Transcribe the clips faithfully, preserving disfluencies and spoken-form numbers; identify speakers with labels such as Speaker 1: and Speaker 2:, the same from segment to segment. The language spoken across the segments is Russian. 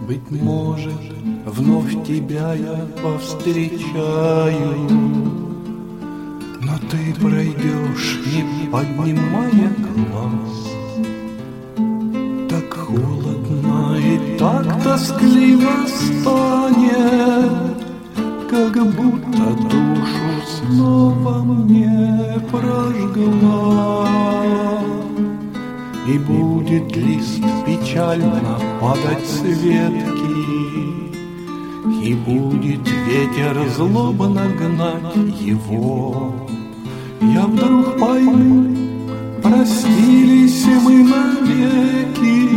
Speaker 1: Быть может, вновь тебя я повстречаю, но ты пройдешь, не поднимая глаз. Так холодно и так тоскливо станет, как будто душу снова мне прожгла. И будет лист печально падать с ветки, и будет ветер злобно гнать его. Я вдруг пойму, простились мы навеки,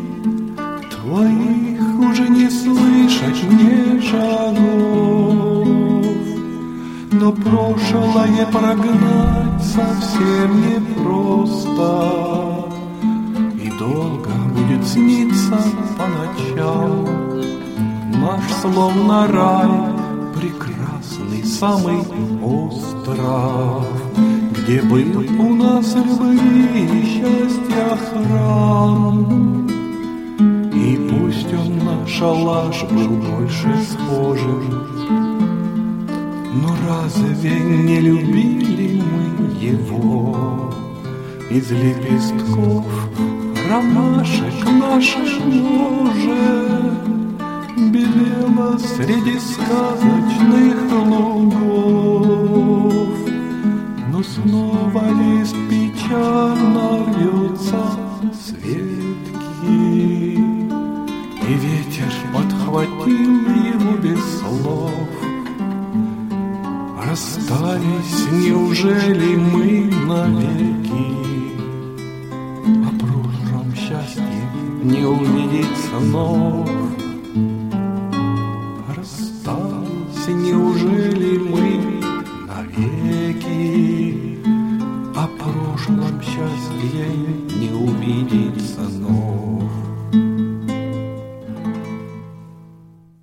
Speaker 1: твоих уже не слышать мне шагов. Но прошлое прогнать совсем непросто, долго будет сниться по ночам наш словно рай, прекрасный самый остров, где был у нас любви и счастья храм. И пусть он на шалаш был больше схожим, но разве не любили мы его? Из лепестков ромашек наше ложе белело среди сказочных лугов. Но снова лист печально рвется с ветки, и ветер подхватил его без слов. Расстались, неужели мы навеки? Не увидеть снов. Расстались, неужели мы навеки? О прошлом счастье не увидеть снов.